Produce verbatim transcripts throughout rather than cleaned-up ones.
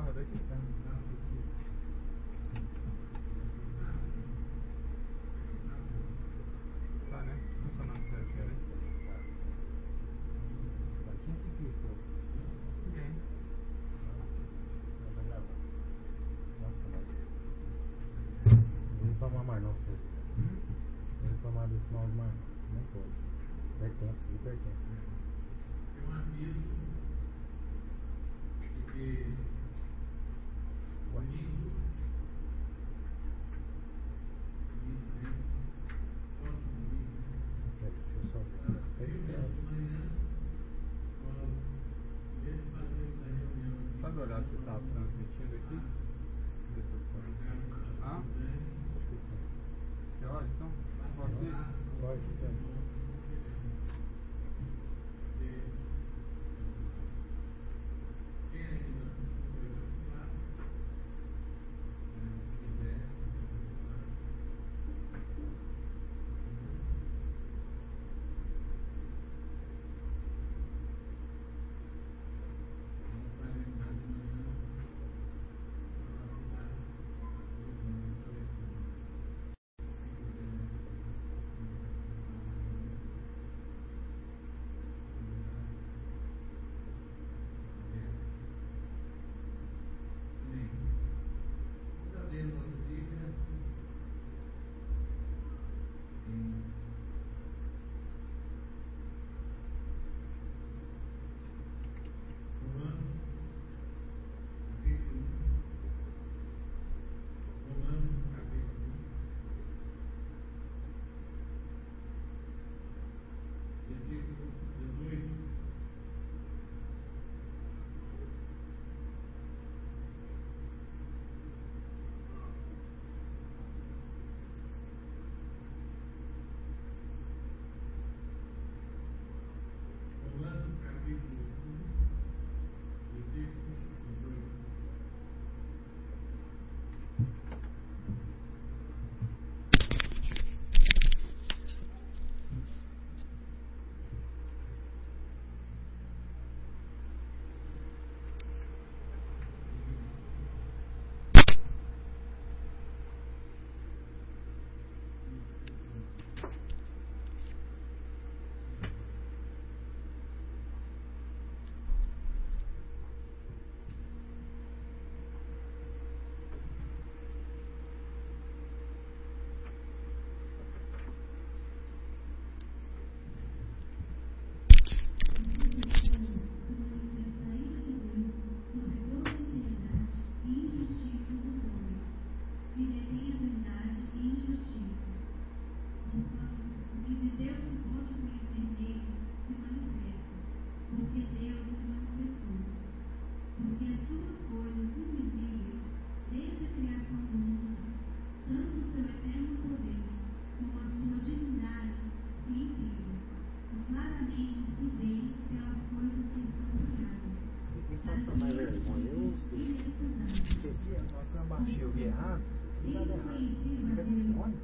Não, é daqui, tá? Tá, né? Funcionando certinho, né? Quem que clicou? Ninguém. Não, tá gravando. Nossa, mas... Não vou reclamar mais não, você. Hum? Não vou reclamar desse mouse mais não. Não pode. Perde tempo, isso perde tempo. Tem um aviso que domingo, próximo domingo, Peraí, deixa eu só ver. Peraí, de peraí. manhã, nós devemos fazer uma reunião. Sabe olhar se tá transmitindo aqui? Ver se eu posso. Ah? Acho que sim. Você olha então? Posso ir? Pode, pode. Quem ainda não foi vacinado, se quiser, vamos para a reunião de manhã, para vacinar os anos coletivos. Vamos abrir nossa Bíblia em Romanos, capítulo um. Romanos, capítulo um. Versículo dezoito. Romanos, capítulo um, versículo dezoito. Mas vergonha, eu sei. Porque aqui, na hora que eu abaixei, eu vi errado, não dá errado. Olha,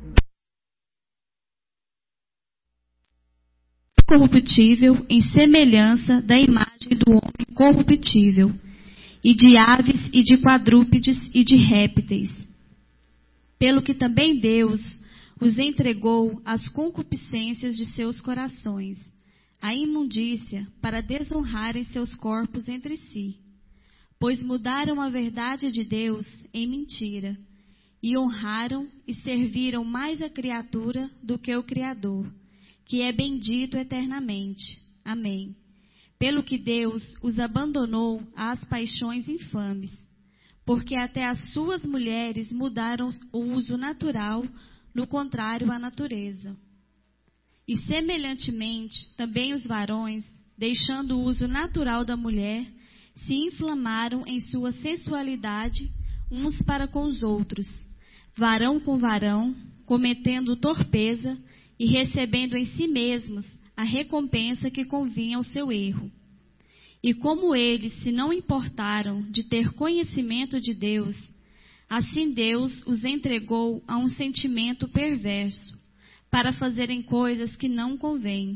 corruptível em semelhança da imagem do homem corruptível, e de aves e de quadrúpedes e de répteis. Pelo que também Deus os entregou às concupiscências de seus corações, à imundícia, para desonrarem seus corpos entre si. Pois mudaram a verdade de Deus em mentira, e honraram e serviram mais a criatura do que o Criador, que é bendito eternamente. Amém. Pelo que Deus os abandonou às paixões infames, porque até as suas mulheres mudaram o uso natural, no contrário à natureza. E semelhantemente, também os varões, deixando o uso natural da mulher, se inflamaram em sua sensualidade uns para com os outros, varão com varão, cometendo torpeza e recebendo em si mesmos a recompensa que convinha ao seu erro. E como eles se não importaram de ter conhecimento de Deus, assim Deus os entregou a um sentimento perverso, para fazerem coisas que não convêm.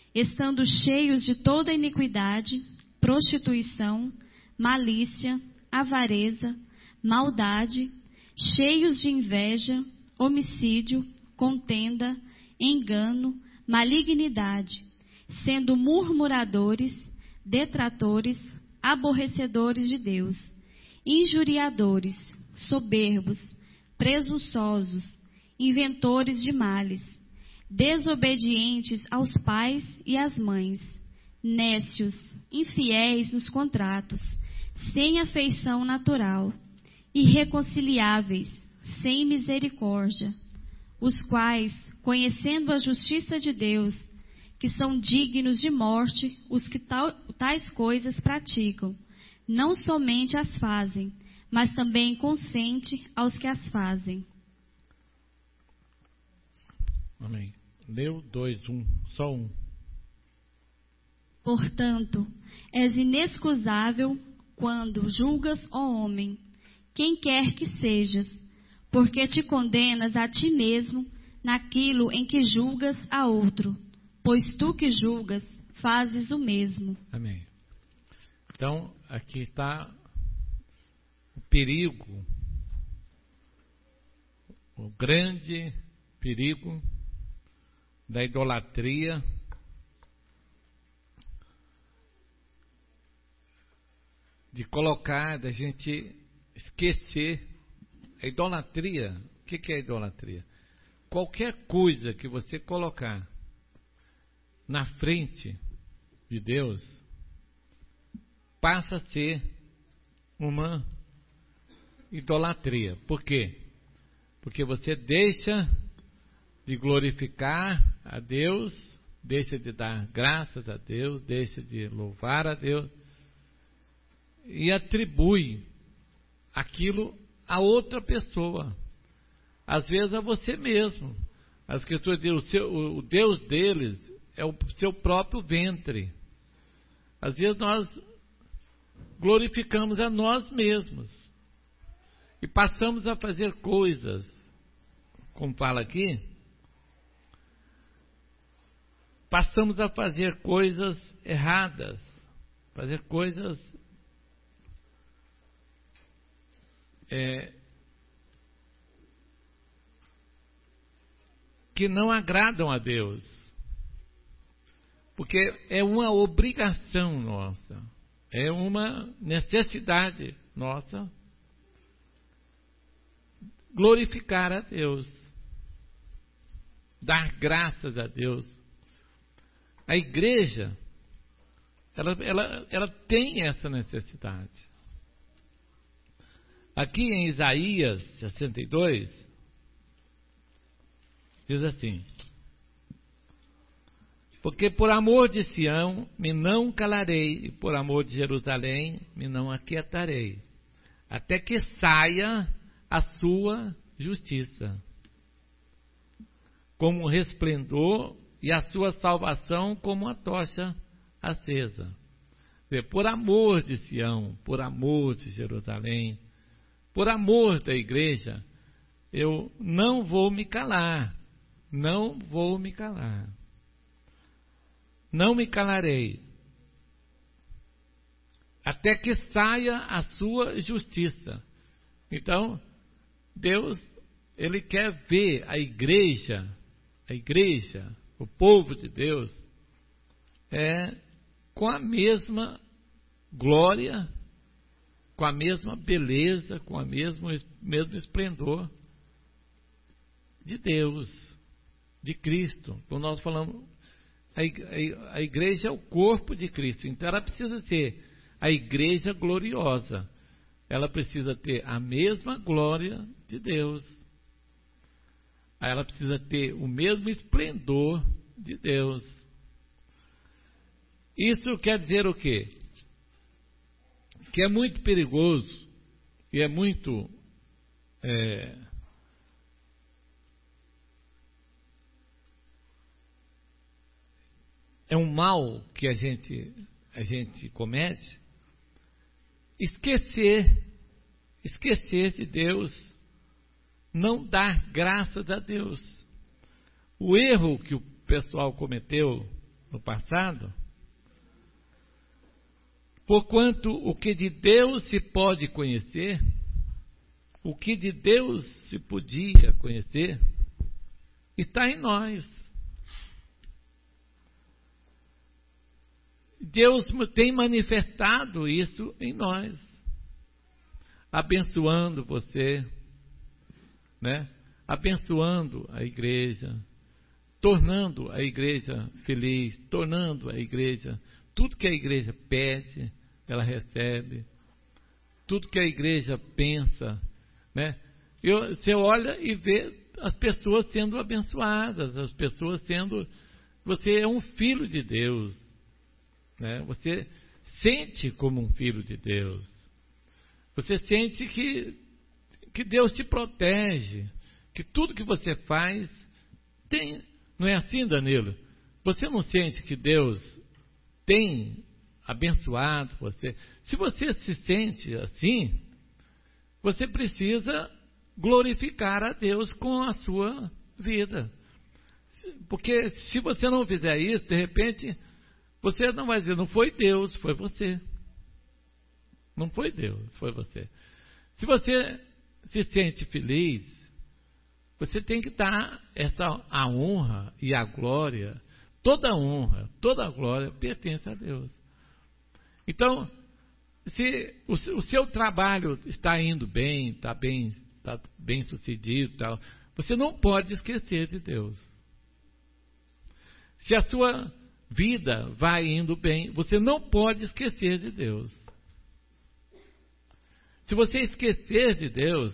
Estando cheios de toda iniquidade, prostituição, malícia, avareza, maldade, cheios de inveja, homicídio, contenda, engano, malignidade, sendo murmuradores, detratores, aborrecedores de Deus, injuriadores, soberbos, presunçosos, inventores de males, desobedientes aos pais e às mães, nécios, infiéis nos contratos, sem afeição natural, irreconciliáveis, sem misericórdia, os quais, conhecendo a justiça de Deus, que são dignos de morte os que tal, tais coisas praticam, não somente as fazem, mas também consente aos que as fazem. Amém. Leu dois, um, só um. Portanto, és inexcusável quando julgas, ó homem, quem quer que sejas, porque te condenas a ti mesmo naquilo em que julgas a outro, pois tu que julgas, fazes o mesmo. Amém. Então, aqui está o perigo, o grande perigo da idolatria, de colocar, da gente esquecer a idolatria. O que é a idolatria? Qualquer coisa que você colocar na frente de Deus passa a ser uma idolatria. Por quê? Porque você deixa de glorificar a Deus, deixa de dar graças a Deus, deixa de louvar a Deus e atribui aquilo a outra pessoa, às vezes a você mesmo. A Escritura diz: o, seu, o Deus deles é o seu próprio ventre. Às vezes nós glorificamos a nós mesmos e passamos a fazer coisas, como fala aqui, passamos a fazer coisas erradas, fazer coisas é, que não agradam a Deus, porque é uma obrigação nossa, é uma necessidade nossa glorificar a Deus, dar graças a Deus. A igreja, ela, ela, ela tem essa necessidade. Aqui em Isaías sessenta e dois, diz assim: porque por amor de Sião me não calarei, e por amor de Jerusalém me não aquietarei, até que saia a sua justiça, como um resplendor, e a sua salvação como uma tocha acesa. Por amor de Sião, por amor de Jerusalém, por amor da igreja, eu não vou me calar, não vou me calar, não me calarei, até que saia a sua justiça. Então, Deus, Ele quer ver a igreja, a igreja, o povo de Deus, é com a mesma glória, com a mesma beleza, com o mesmo, mesmo esplendor de Deus, de Cristo. Como nós falamos, a, a, a igreja é o corpo de Cristo, então ela precisa ser a igreja gloriosa, ela precisa ter a mesma glória de Deus, ela precisa ter o mesmo esplendor de Deus. Isso quer dizer o quê? Que é muito perigoso e é muito é, é um mal que a gente a gente comete, esquecer esquecer de Deus, não dar graças a Deus. O erro que o pessoal cometeu no passado Porquanto o que de Deus se pode conhecer, o que de Deus se podia conhecer, está em nós. Deus tem manifestado isso em nós, abençoando você, né? Abençoando a igreja, tornando a igreja feliz, tornando a igreja, tudo que a igreja pede, ela recebe, tudo que a igreja pensa, né? Eu, você olha e vê as pessoas sendo abençoadas, as pessoas sendo, você é um filho de Deus, né? Você sente como um filho de Deus, você sente que, que Deus te protege, que tudo que você faz tem, não é assim, Danilo? Você não sente que Deus tem abençoado você? Se você se sente assim, você precisa glorificar a Deus com a sua vida, porque se você não fizer isso, de repente você não vai dizer, não foi Deus, foi você. Não foi Deus, foi você. Se você se sente feliz, você tem que dar essa, a honra e a glória, toda a honra, toda a glória pertence a Deus. Então, se o, o seu trabalho está indo bem, está bem, está bem sucedido, tal, você não pode esquecer de Deus. Se a sua vida vai indo bem, você não pode esquecer de Deus. Se você esquecer de Deus,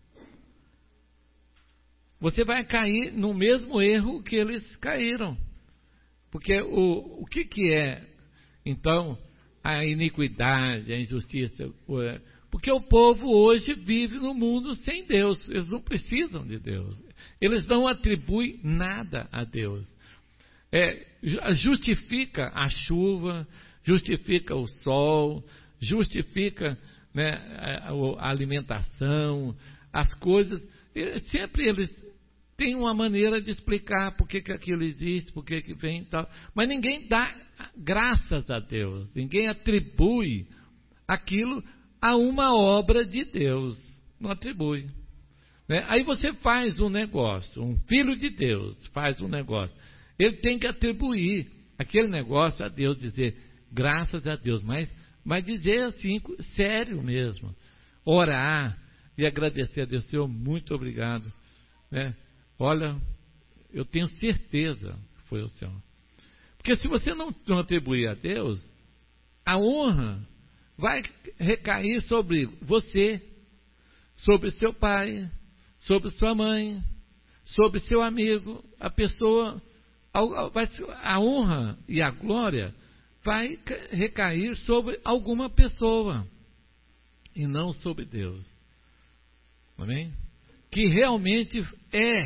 você vai cair no mesmo erro que eles caíram. Porque o, o que, que é, então, a iniquidade, a injustiça? Porque o povo hoje vive no mundo sem Deus. Eles não precisam de Deus. Eles não atribuem nada a Deus. É, justifica a chuva, justifica o sol, justifica, né, a, a alimentação, as coisas. Sempre eles têm uma maneira de explicar por que, que aquilo existe, por que, que vem e tal. Mas ninguém dá graças a Deus, ninguém atribui aquilo a uma obra de Deus. Não atribui. Né? Aí você faz um negócio, um filho de Deus faz um negócio. Ele tem que atribuir aquele negócio a Deus, dizer graças a Deus, mas, mas dizer assim, sério mesmo, orar e agradecer a Deus. Senhor, muito obrigado, né? Olha, eu tenho certeza que foi o Senhor, porque se você não, não atribuir a Deus, a honra vai recair sobre você, sobre seu pai, sobre sua mãe, sobre seu amigo, a pessoa. A honra e a glória vai recair sobre alguma pessoa e não sobre Deus. Amém? Que realmente é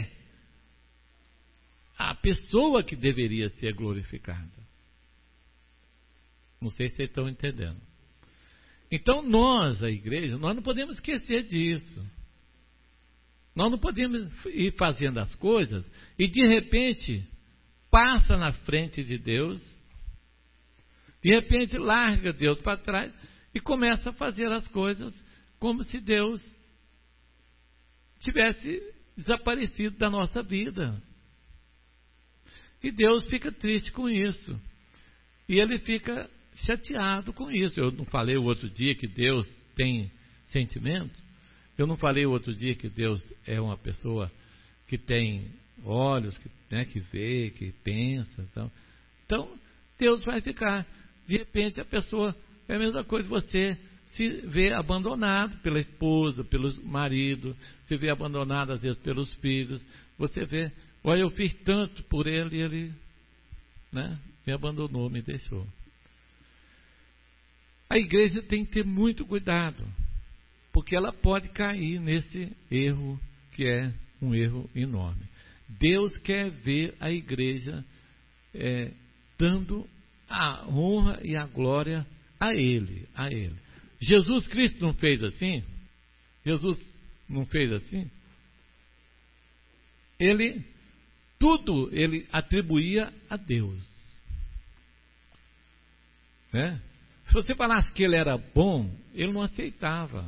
a pessoa que deveria ser glorificada. Não sei se vocês estão entendendo. Então nós, a igreja, nós não podemos esquecer disso. Nós não podemos ir fazendo as coisas e de repente passa na frente de Deus, de repente larga Deus para trás e começa a fazer as coisas como se Deus tivesse desaparecido da nossa vida. E Deus fica triste com isso. E ele fica chateado com isso. Eu não falei o outro dia que Deus tem sentimento? Eu não falei o outro dia que Deus é uma pessoa que tem olhos, que, né, que vê, que pensa. Então, então, Deus vai ficar. De repente, a pessoa, é a mesma coisa, você se vê abandonado pela esposa, pelo marido, se vê abandonado, às vezes, pelos filhos. Você vê, olha, eu fiz tanto por ele e ele, né, me abandonou, me deixou. A igreja tem que ter muito cuidado, porque ela pode cair nesse erro, que é um erro enorme. Deus quer ver a igreja é, dando a honra e a glória a Ele, a Ele. Jesus Cristo não fez assim? Jesus não fez assim? Ele, tudo ele atribuía a Deus. Né? Se você falasse que ele era bom, ele não aceitava.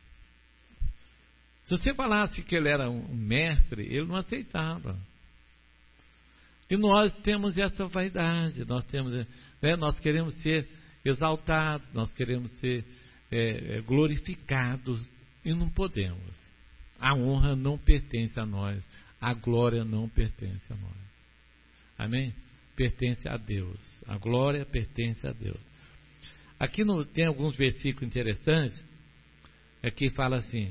Se você falasse que ele era um mestre, ele não aceitava. E nós temos essa vaidade, nós temos, né, nós queremos ser exaltados, nós queremos ser é, glorificados e não podemos. A honra não pertence a nós, a glória não pertence a nós. Amém? Pertence a Deus, a glória pertence a Deus. Aqui no, tem alguns versículos interessantes, aqui fala assim: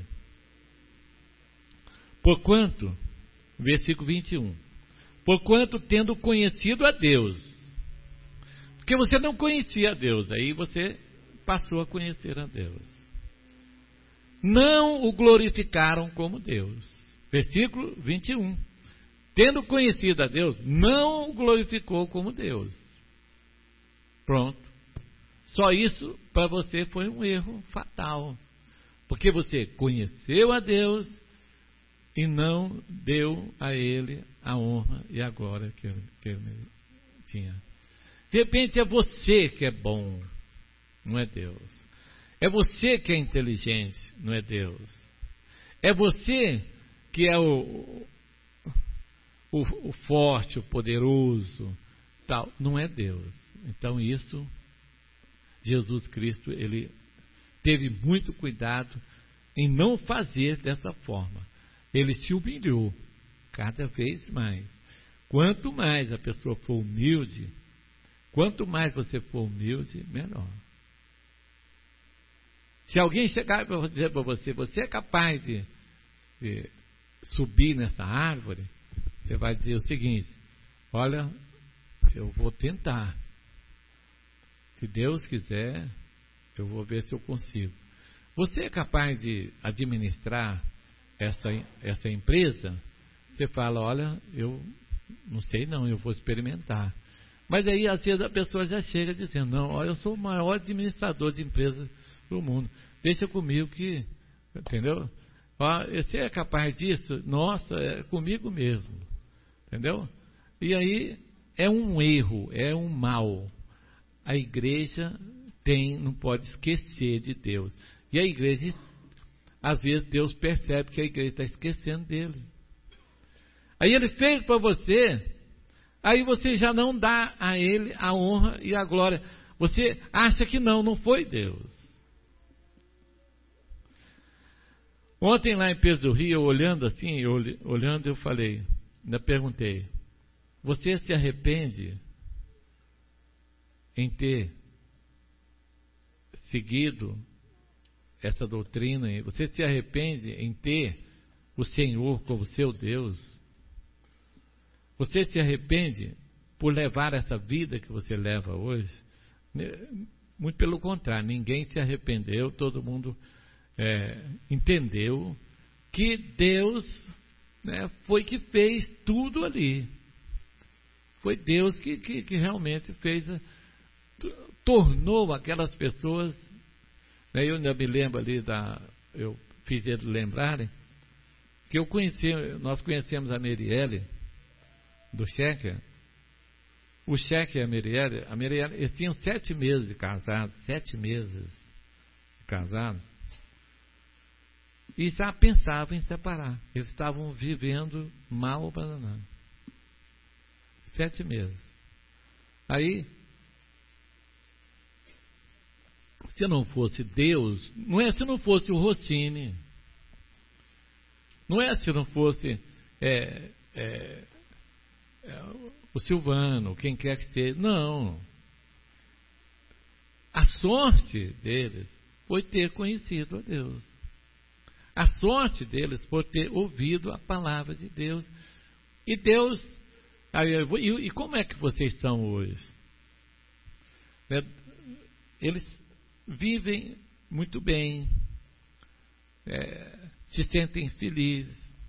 porquanto, versículo vinte e um, porquanto tendo conhecido a Deus, porque você não conhecia a Deus, aí você passou a conhecer a Deus, não o glorificaram como Deus. Versículo vinte e um, tendo conhecido a Deus, não o glorificou como Deus. Pronto. Só isso para você foi um erro fatal, porque você conheceu a Deus e não deu a Ele a honra e a glória que ele, que ele tinha. De repente é você que é bom, não é Deus. É você que é inteligente, não é Deus. É você que é o, o, o forte, o poderoso, tal, não é Deus. Então isso, Jesus Cristo, ele teve muito cuidado em não fazer dessa forma. Ele se humilhou cada vez mais. Quanto mais a pessoa for humilde, quanto mais você for humilde, melhor. Se alguém chegar e dizer para você, você é capaz de, de subir nessa árvore, você vai dizer o seguinte: olha, eu vou tentar. Se Deus quiser, eu vou ver se eu consigo. Você é capaz de administrar essa, essa empresa? Você fala, olha, eu não sei não, eu vou experimentar. Mas aí às vezes a pessoa já chega dizendo, não, olha, eu sou o maior administrador de empresas do mundo, deixa comigo que, entendeu? Ó, você é capaz disso? Nossa, é comigo mesmo, entendeu? E aí é um erro, é um mal. A igreja tem, não pode esquecer de Deus. E a igreja, às vezes Deus percebe que a igreja está esquecendo dele. Aí ele fez para você, aí você já não dá a ele a honra e a glória. Você acha que não, não foi Deus. Ontem lá em Pedro do Rio, olhando assim, eu, olhando eu falei, ainda perguntei, você se arrepende em ter seguido essa doutrina? Você se arrepende em ter o Senhor como seu Deus? Você se arrepende por levar essa vida que você leva hoje? Muito pelo contrário, ninguém se arrependeu, todo mundo é, entendeu que Deus, né, foi que fez tudo ali. Foi Deus que, que, que realmente fez, tornou aquelas pessoas, né, eu ainda me lembro ali, da, eu fiz eles lembrarem, que eu conheci, nós conhecemos a Merielle, do Cheque. O Cheque e a Merielle, a Merielle, eles tinham sete meses de casados, sete meses de casados, e já pensavam em separar. Eles estavam vivendo mal abandonado. Sete meses. Aí, se não fosse Deus, não é se não fosse o Rossini, não é se não fosse é, é, é, o Silvano, quem quer que seja, não. A sorte deles foi ter conhecido a Deus. A sorte deles foi ter ouvido a palavra de Deus. E Deus, e, e como é que vocês são hoje? Eles vivem muito bem, é, se sentem felizes,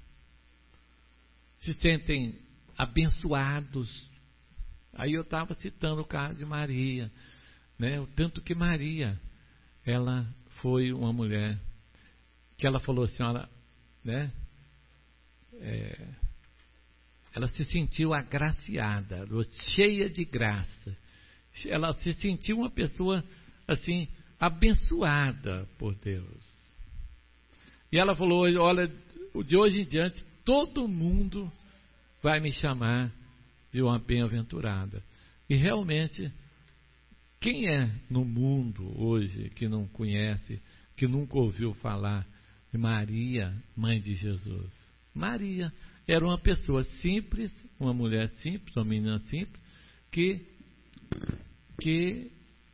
se sentem abençoados. Aí eu estava citando o caso de Maria, né? O tanto que Maria, ela foi uma mulher que ela falou assim, ela, né? É, ela se sentiu agraciada, cheia de graça. Ela se sentiu uma pessoa assim, abençoada por Deus. E ela falou: olha, de hoje em diante, todo mundo vai me chamar de uma bem-aventurada. E realmente, quem é no mundo hoje que não conhece, que nunca ouviu falar de Maria, mãe de Jesus? Maria era uma pessoa simples, uma mulher simples, uma menina simples, que, que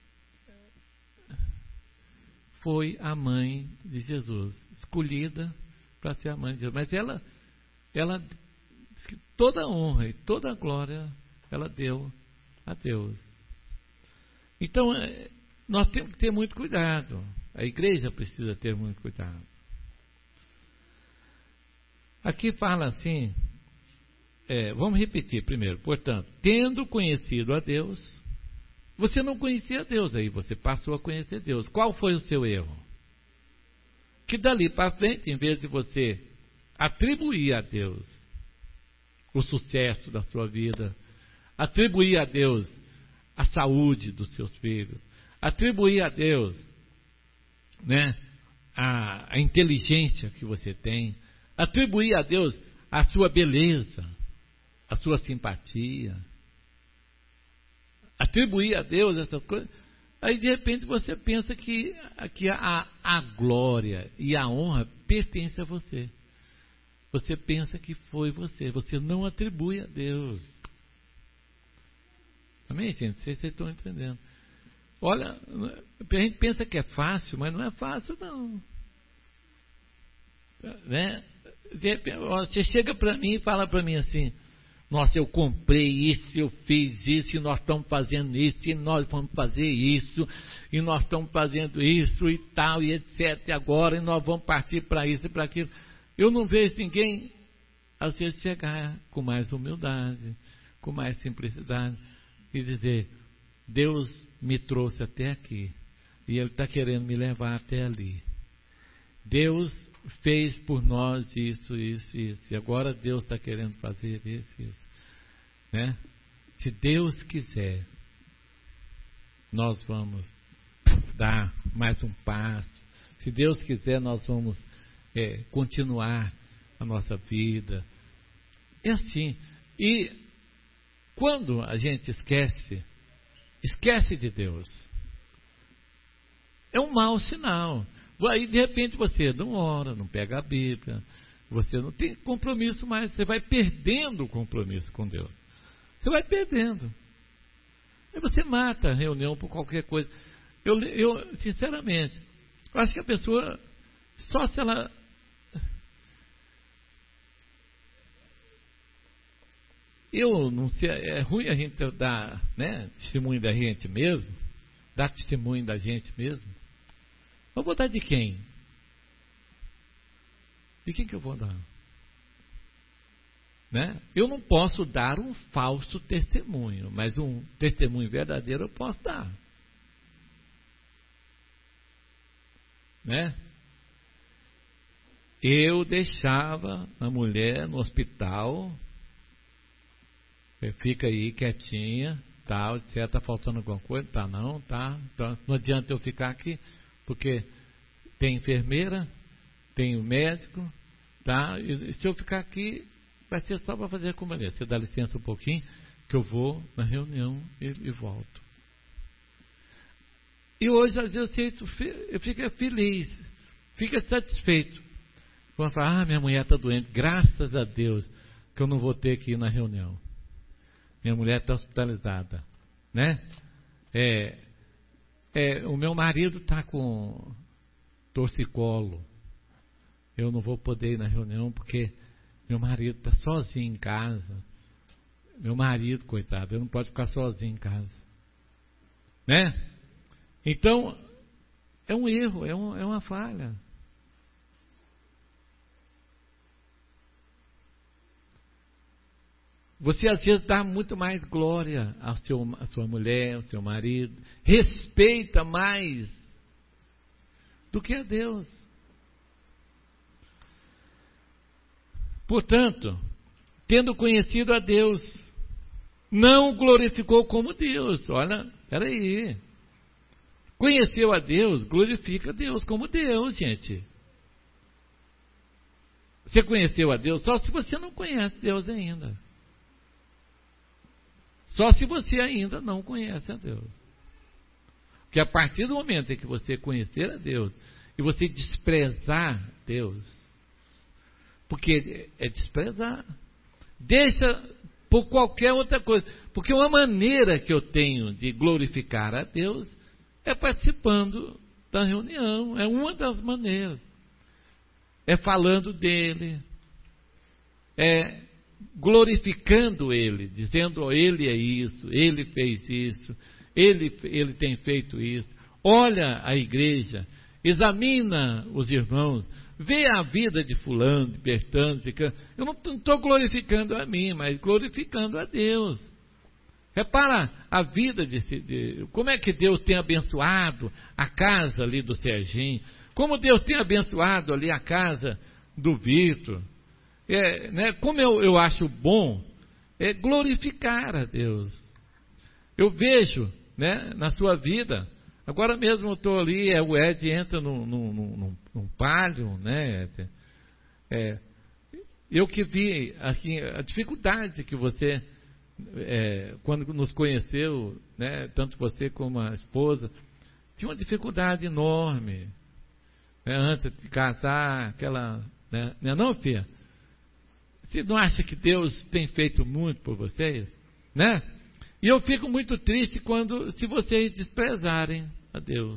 foi a mãe de Jesus, escolhida para ser a mãe de Jesus. Mas ela, ela toda a honra e toda a glória ela deu a Deus. Então, nós temos que ter muito cuidado. A igreja precisa ter muito cuidado. Aqui fala assim, é, vamos repetir primeiro. Portanto, tendo conhecido a Deus, você não conhecia Deus, aí você passou a conhecer Deus. Qual foi o seu erro? Que dali para frente, em vez de você atribuir a Deus o sucesso da sua vida, atribuir a Deus a saúde dos seus filhos, atribuir a Deus, né, a, a inteligência que você tem, atribuir a Deus a sua beleza, a sua simpatia, atribuir a Deus essas coisas. Aí de repente você pensa que, que a, a glória e a honra pertencem a você. Você pensa que foi você, você não atribui a Deus. Amém, gente? Vocês estão entendendo? Olha, a gente pensa que é fácil, mas não é fácil, não. Né? Você chega para mim e fala para mim assim: nossa, eu comprei isso, eu fiz isso, e nós estamos fazendo isso, e nós vamos fazer isso, e nós estamos fazendo isso e tal, e etcétera. E agora, e nós vamos partir para isso e para aquilo. Eu não vejo ninguém, às vezes, chegar com mais humildade, com mais simplicidade, e dizer: Deus me trouxe até aqui, e Ele está querendo me levar até ali. Deus fez por nós isso, isso, isso, e agora Deus está querendo fazer isso, isso. Né? Se Deus quiser, nós vamos dar mais um passo. Se Deus quiser, nós vamos é, continuar a nossa vida. É assim. E quando a gente esquece, esquece de Deus, é um mau sinal. Aí de repente você não ora, não pega a Bíblia, você não tem compromisso mais, você vai perdendo o compromisso com Deus. Você vai perdendo. Aí você mata a reunião por qualquer coisa. Eu, eu sinceramente, eu acho que a pessoa, só se ela... Eu não sei, é ruim a gente dar, né, testemunho da gente mesmo, dar testemunho da gente mesmo. Eu vou dar de quem? De quem que eu vou dar? Né? Eu não posso dar um falso testemunho, mas um testemunho verdadeiro eu posso dar. Né? Eu deixava a mulher no hospital, fica aí quietinha, tal, se ela está faltando alguma coisa, tá não, tá, tá, não adianta eu ficar aqui, porque tem enfermeira, tem o médico, tá, e se eu ficar aqui, vai ser só para fazer a comunhão. Você dá licença um pouquinho, que eu vou na reunião e, e volto. E hoje, às vezes, eu, eu fico feliz, fico satisfeito. Quando fala: ah, minha mulher está doente, graças a Deus que eu não vou ter que ir na reunião. Minha mulher está hospitalizada, né? É, é, o meu marido está com torcicolo. Eu não vou poder ir na reunião porque meu marido está sozinho em casa. Meu marido, coitado, ele não pode ficar sozinho em casa, né? Então, é um erro, é, um, é uma falha. Você às vezes dá muito mais glória ao seu, à sua mulher, ao seu marido, respeita mais do que a Deus. Portanto, tendo conhecido a Deus, não o glorificou como Deus. Olha, peraí. Conheceu a Deus, glorifica a Deus como Deus, gente. Você conheceu a Deus só se você não conhece Deus ainda. Só se você ainda não conhece a Deus. Porque a partir do momento em que você conhecer a Deus e você desprezar Deus, porque é desprezar, deixa por qualquer outra coisa. Porque uma maneira que eu tenho de glorificar a Deus é participando da reunião, é uma das maneiras. É falando dele, é glorificando ele, dizendo, oh, ele é isso, ele fez isso, ele, ele tem feito isso. Olha a igreja, examina os irmãos, vê a vida de fulano, de Bertano, de... eu não estou glorificando a mim, mas glorificando a Deus. Repara a vida de, de como é que Deus tem abençoado a casa ali do Serginho, como Deus tem abençoado ali a casa do Vitor. É, né, como eu, eu acho bom é glorificar a Deus. Eu vejo, né, na sua vida, agora mesmo eu estou ali, é, o Ed entra num, num, num, num palio, né, é, eu que vi assim, a dificuldade que você, é, quando nos conheceu, né, tanto você como a esposa, tinha uma dificuldade enorme, né, antes de casar, aquela, né, não é não, filha? Você não acha que Deus tem feito muito por vocês? Né? E eu fico muito triste quando, se vocês desprezarem a Deus.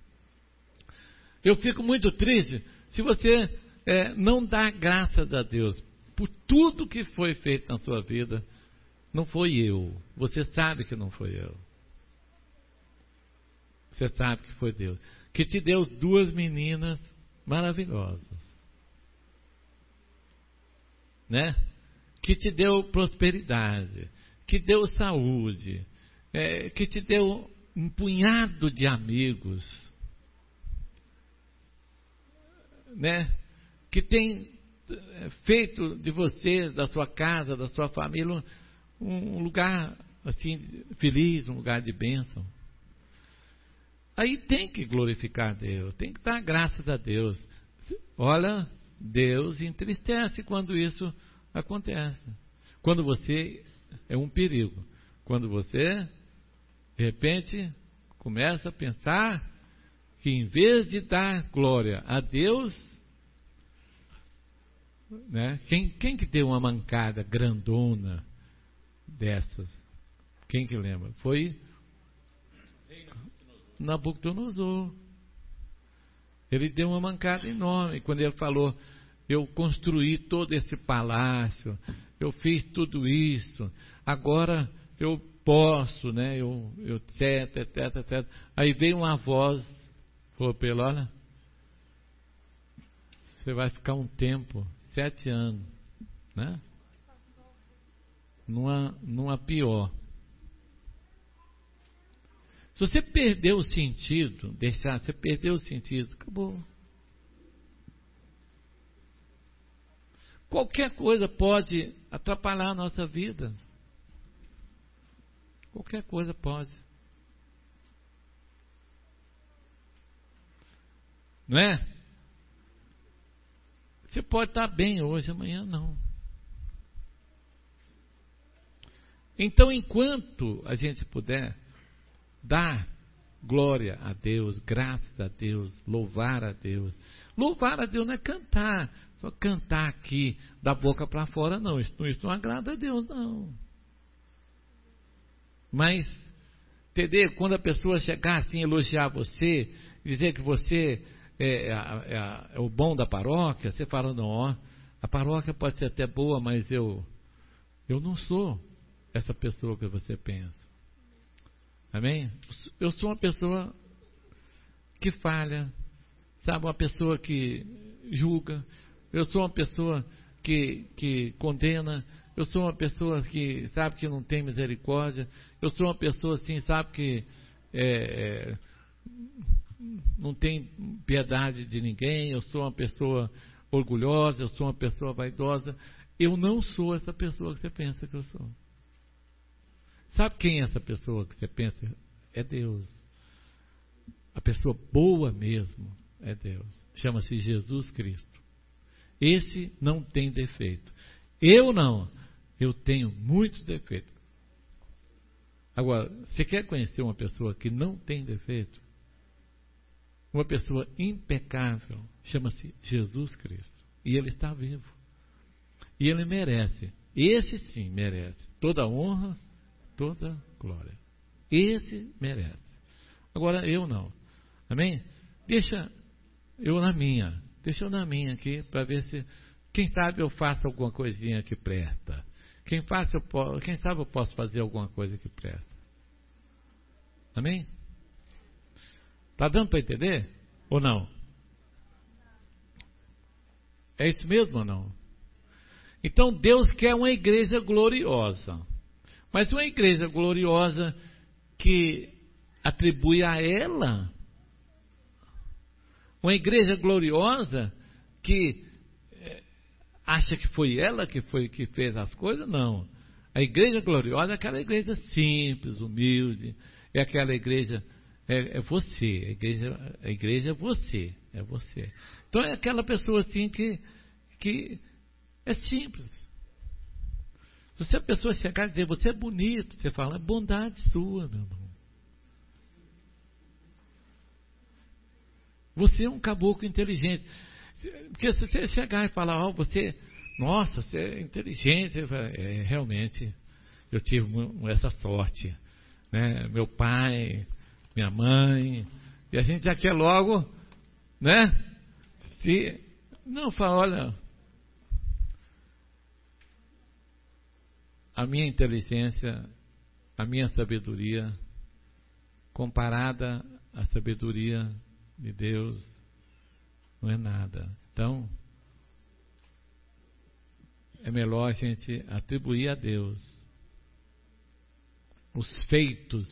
Eu fico muito triste se você é, não dá graças a Deus por tudo que foi feito na sua vida. Não foi eu. Você sabe que não foi eu. Você sabe que foi Deus. Que te deu duas meninas maravilhosas. Né? Que te deu prosperidade, que deu saúde, é, que te deu um punhado de amigos, né? Que tem feito de você, da sua casa, da sua família, um, um lugar assim feliz, um lugar de bênção. Aí tem que glorificar a Deus, tem que dar graças a Deus. Olha, Deus entristece quando isso acontece. Quando você é um perigo. Quando você, de repente, começa a pensar que em vez de dar glória a Deus, né, quem, quem que deu uma mancada grandona dessas? Quem que lembra? Foi Nabucodonosor. Ele deu uma mancada enorme quando ele falou, eu construí todo esse palácio, eu fiz tudo isso, agora eu posso, né, eu, eu etc, etc, etc. Aí veio uma voz, falou para ele, olha, você vai ficar um tempo, sete anos, né, numa, numa pior. Se você perdeu o sentido, deixar, você perdeu o sentido, acabou. Qualquer coisa pode atrapalhar a nossa vida. Qualquer coisa pode. Não é? Você pode estar bem hoje, amanhã não. Então, enquanto a gente puder dar glória a Deus, graças a Deus, louvar a Deus. Louvar a Deus não é cantar, só cantar aqui da boca para fora, não. Isso, isso não agrada a Deus, não. Mas, entender, quando a pessoa chegar assim, elogiar você, dizer que você é, é, é, é o bom da paróquia, você fala, não, ó, a paróquia pode ser até boa, mas eu, eu não sou essa pessoa que você pensa. Amém? Eu sou uma pessoa que falha, sabe? Uma pessoa que julga. Eu sou uma pessoa que, que condena. Eu sou uma pessoa que sabe que não tem misericórdia. Eu sou uma pessoa assim, sabe que é, é, não tem piedade de ninguém. Eu sou uma pessoa orgulhosa. Eu sou uma pessoa vaidosa. Eu não sou essa pessoa que você pensa que eu sou. Sabe quem é essa pessoa que você pensa? É Deus. A pessoa boa mesmo é Deus. Chama-se Jesus Cristo. Esse não tem defeito. Eu não. Eu tenho muitos defeitos. Agora, você quer conhecer uma pessoa que não tem defeito? Uma pessoa impecável. Chama-se Jesus Cristo. E Ele está vivo. E Ele merece. Esse sim merece. Toda honra, toda glória. Esse merece. Agora, eu não. Amém? Deixa eu na minha. Deixa eu na minha aqui, para ver se, quem sabe eu faço alguma coisinha que presta. Quem, faça, eu posso, quem sabe eu posso fazer alguma coisa que presta. Amém? Está dando para entender? Ou não? É isso mesmo ou não? Então Deus quer uma igreja gloriosa. Mas uma igreja gloriosa que atribui a ela. Uma igreja gloriosa que é, acha que foi ela que, foi, que fez as coisas? Não. A igreja gloriosa é aquela igreja simples, humilde. É aquela igreja, é, é você. A igreja, a igreja é você. É você. Então é aquela pessoa assim que, que é simples. Se a pessoa chegar e dizer, você é bonito, você fala, é bondade sua, meu irmão. Você é um caboclo inteligente. Porque se você chegar e falar, oh, você, nossa, você é inteligente, é, realmente, eu tive essa sorte. Né? Meu pai, minha mãe, e a gente já quer logo, né? Se, não, fala, olha, a minha inteligência, a minha sabedoria, comparada à sabedoria de Deus, não é nada. Então, é melhor a gente atribuir a Deus os feitos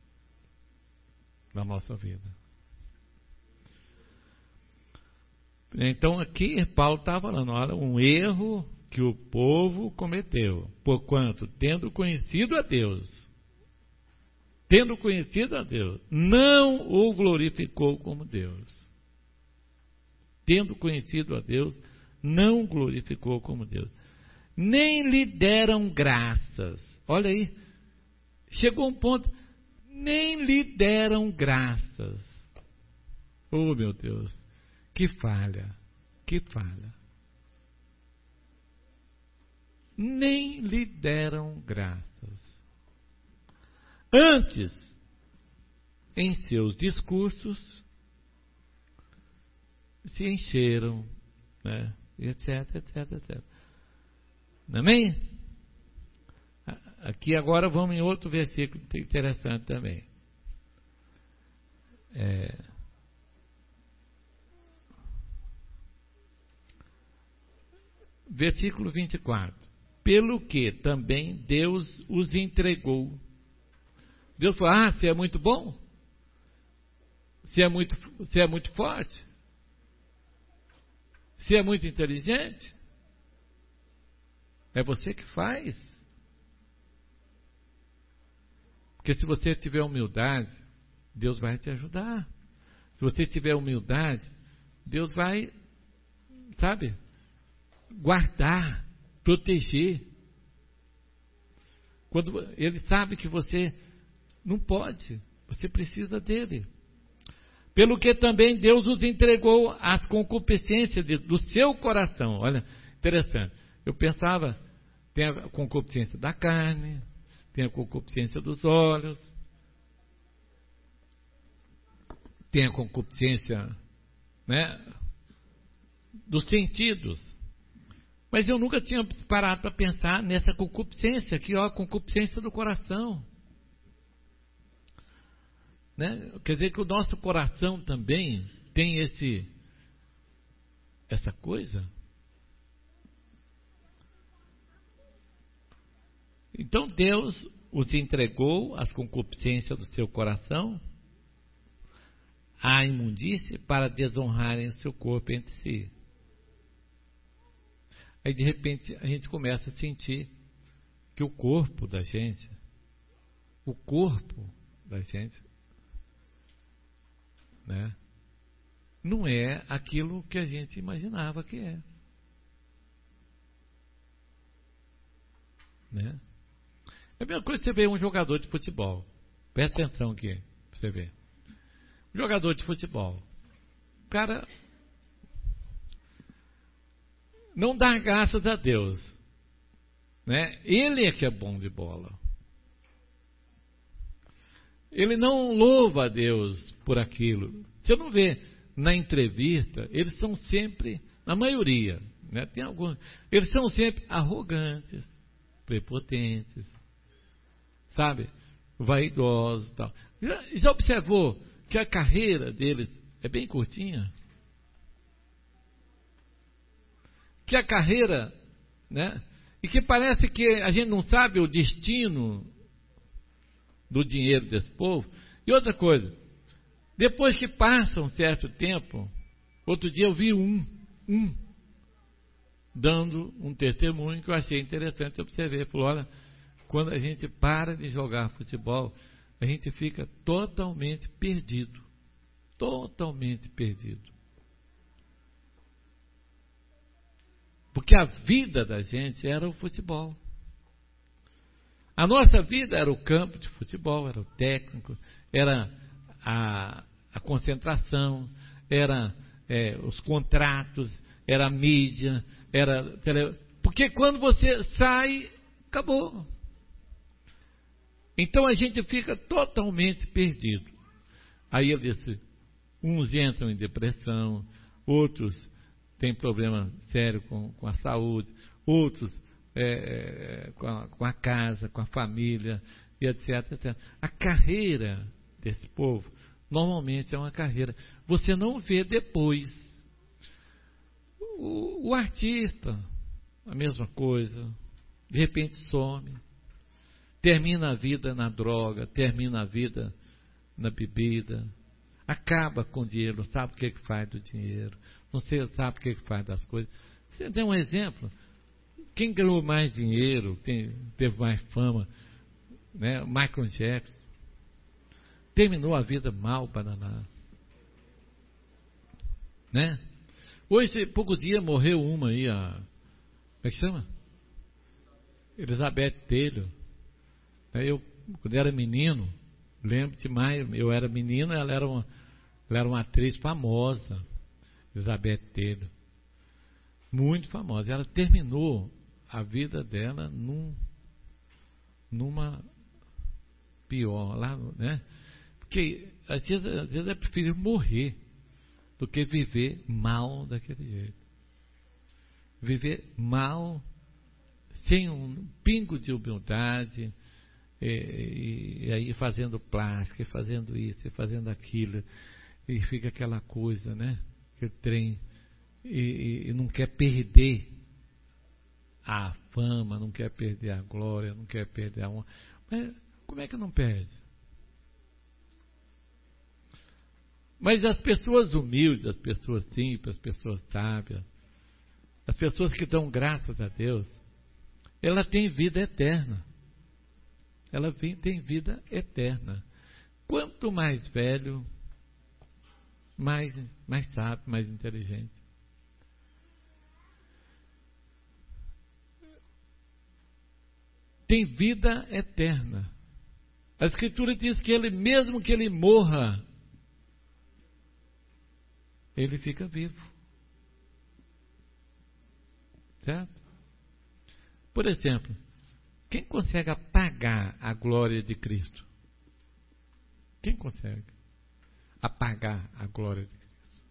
da nossa vida. Então, aqui Paulo está falando, olha, um erro que o povo cometeu, porquanto, tendo conhecido a Deus, tendo conhecido a Deus, não o glorificou como Deus. Tendo conhecido a Deus, não o glorificou como Deus. Nem lhe deram graças. Olha aí, chegou um ponto, nem lhe deram graças. Oh, meu Deus, que falha, que falha. Nem lhe deram graças. Antes, em seus discursos, se encheram, né? etc, etc, etc. Amém? Aqui agora vamos em outro versículo interessante também. É, versículo vinte e quatro. Pelo que também Deus os entregou. Deus falou, ah, você é muito bom? Você é muito, você é muito forte? Você é muito inteligente? É você que faz. Porque se você tiver humildade, Deus vai te ajudar. Se você tiver humildade, Deus vai, sabe, guardar, proteger. Quando Ele sabe que você não pode, você precisa dele. Pelo que também Deus os entregou às concupiscências de, do seu coração. Olha, interessante. Eu pensava, tem a concupiscência da carne, tem a concupiscência dos olhos, tem a concupiscência, né, dos sentidos. Mas eu nunca tinha parado para pensar nessa concupiscência aqui, ó, a concupiscência do coração. Né? Quer dizer que o nosso coração também tem esse, essa coisa. Então Deus os entregou às concupiscências do seu coração, à imundície, para desonrarem o seu corpo entre si. Aí de repente a gente começa a sentir que o corpo da gente, o corpo da gente, né? Não é aquilo que a gente imaginava que é, né? É a mesma coisa que você vê um jogador de futebol. Presta atenção aqui, pra você ver. Um jogador de futebol. O cara não dá graças a Deus, né? Ele é que é bom de bola. Ele não louva a Deus por aquilo. Você não vê na entrevista, eles são sempre, na maioria, né? Tem alguns, eles são sempre arrogantes, prepotentes, sabe? Vaidosos e tal. Já, já observou que a carreira deles é bem curtinha? Que a carreira, né? E que parece que a gente não sabe o destino do dinheiro desse povo. E outra coisa, depois que passa um certo tempo, outro dia eu vi um, um, dando um testemunho que eu achei interessante, eu observei, falou, olha, quando a gente para de jogar futebol, a gente fica totalmente perdido, totalmente perdido. Porque a vida da gente era o futebol. A nossa vida era o campo de futebol, era o técnico, era a, a concentração, era é, os contratos, era a mídia, era tele... porque quando você sai, acabou. Então a gente fica totalmente perdido. Aí ele disse, uns entram em depressão, outros têm problema sério com, com a saúde, outros é, com, a, com a casa, com a família, e etc, etcétera. A carreira desse povo, normalmente é uma carreira. Você não vê depois. O, o artista, a mesma coisa, de repente some, termina a vida na droga, termina a vida na bebida, acaba com o dinheiro, não sabe o que, que faz do dinheiro, não sei, sabe o que, que faz das coisas. Você tem um exemplo, quem ganhou mais dinheiro, quem teve mais fama, né? Michael Jackson, terminou a vida mal para danar, né? Hoje, pouco dia, morreu uma aí, a, como é que chama? Elizabeth Taylor. Eu, quando era menino, lembro-te mais, eu era menino, ela era uma, ela era uma atriz famosa, Elizabeth Taylor, muito famosa. Ela terminou a vida dela num, numa pior, lá, né? Porque às vezes, às vezes é preferível morrer do que viver mal daquele jeito. Viver mal, sem um pingo de humildade, e, e, e aí fazendo plástica, fazendo isso, e fazendo aquilo, e fica aquela coisa, né? Aquele trem, e, e, e não quer perder a fama, não quer perder a glória, não quer perder a honra. Mas como é que não perde? Mas as pessoas humildes, as pessoas simples, as pessoas sábias, as pessoas que dão graças a Deus, ela tem vida eterna. Ela tem vida eterna. Quanto mais velho, mais, mais sábio, mais inteligente. Tem vida eterna. A Escritura diz que ele, mesmo que ele morra, ele fica vivo. Certo? Por exemplo, quem consegue apagar a glória de Cristo? Quem consegue apagar a glória de Cristo?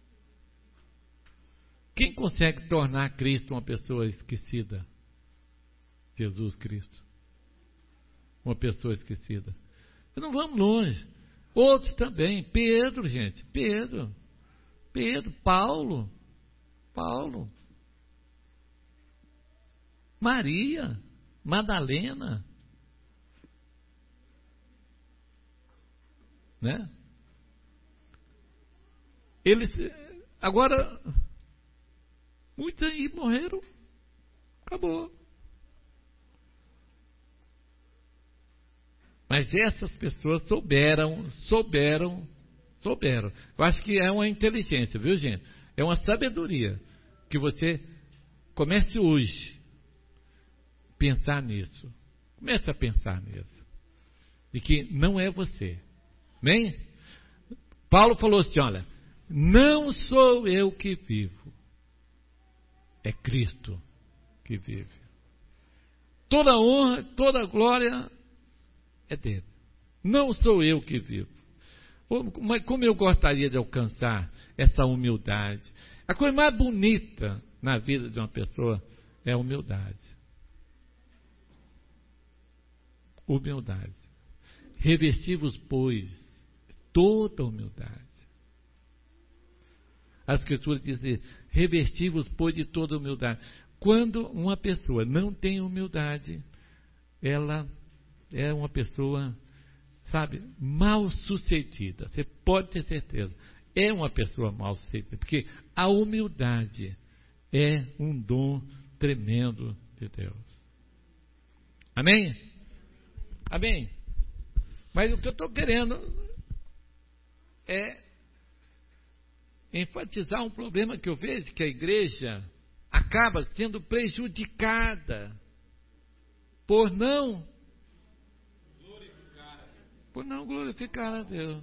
Quem consegue tornar Cristo uma pessoa esquecida? Jesus Cristo. Uma pessoa esquecida. E não vamos longe. Outros também. Pedro, gente. Pedro. Pedro. Paulo. Paulo. Maria. Madalena. Né? Eles, agora, muitos aí morreram. Acabou. Mas essas pessoas souberam, souberam souberam. Eu acho que é uma inteligência, viu, gente? É uma sabedoria que você comece hoje a pensar nisso. Comece a pensar nisso. De que não é você. Amém? Paulo falou assim, olha, não sou eu que vivo, é Cristo que vive. Toda honra, toda glória é dele. Não sou eu que vivo. Mas como eu gostaria de alcançar essa humildade. A coisa mais bonita na vida de uma pessoa é a humildade. Humildade. Revesti-vos, pois, toda humildade. A Escritura diz, revesti-vos, pois, de toda humildade. Quando uma pessoa não tem humildade, ela é uma pessoa, sabe, mal sucedida. Você pode ter certeza. É uma pessoa mal sucedida. Porque a humildade é um dom tremendo de Deus. Amém? Amém? Mas o que eu estou querendo é enfatizar um problema que eu vejo, que a igreja acaba sendo prejudicada por não glorificar, por não glorificar a Deus.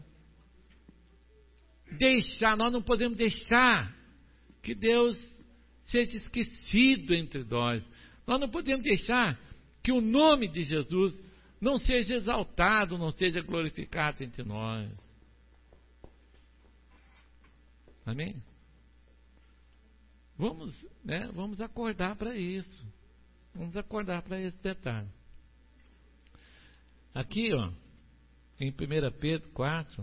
Deixar, nós não podemos deixar que Deus seja esquecido entre nós. Nós não podemos deixar que o nome de Jesus não seja exaltado, não seja glorificado entre nós. Amém? Vamos, né, vamos acordar para isso. Vamos acordar para esse detalhe. Aqui, ó, em primeira Pedro quatro,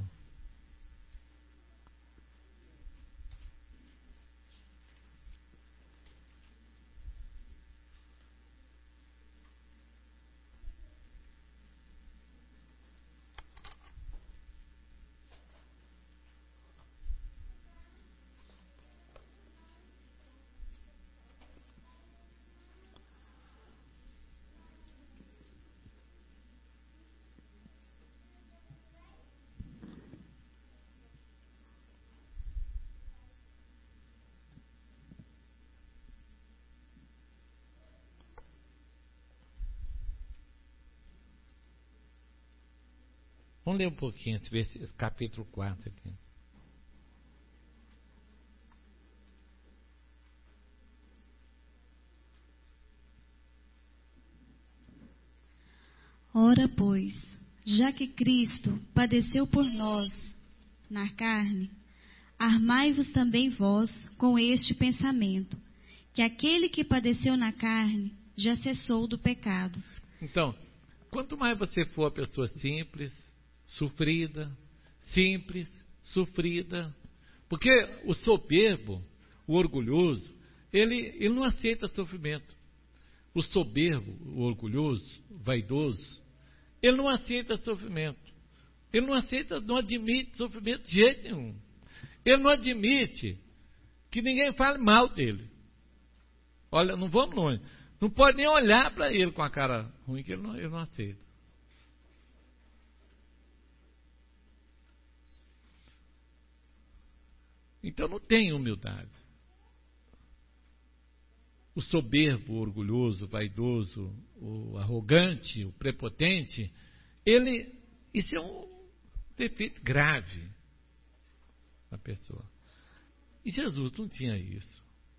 vamos ler um pouquinho esse, esse capítulo quatro aqui. Ora, pois, já que Cristo padeceu por nós na carne, armai-vos também vós com este pensamento, que aquele que padeceu na carne já cessou do pecado. Então, quanto mais você for a pessoa simples, sofrida, simples, sofrida, porque o soberbo, o orgulhoso, ele, ele não aceita sofrimento. O soberbo, o orgulhoso, vaidoso, ele não aceita sofrimento. Ele não aceita, não admite sofrimento de jeito nenhum. Ele não admite que ninguém fale mal dele. Olha, não vamos longe. Não pode nem olhar para ele com a cara ruim, que ele não, ele não aceita. Então não tem humildade. O soberbo, o orgulhoso, o vaidoso, o arrogante, o prepotente, ele, isso é um defeito grave na pessoa. E Jesus não tinha isso.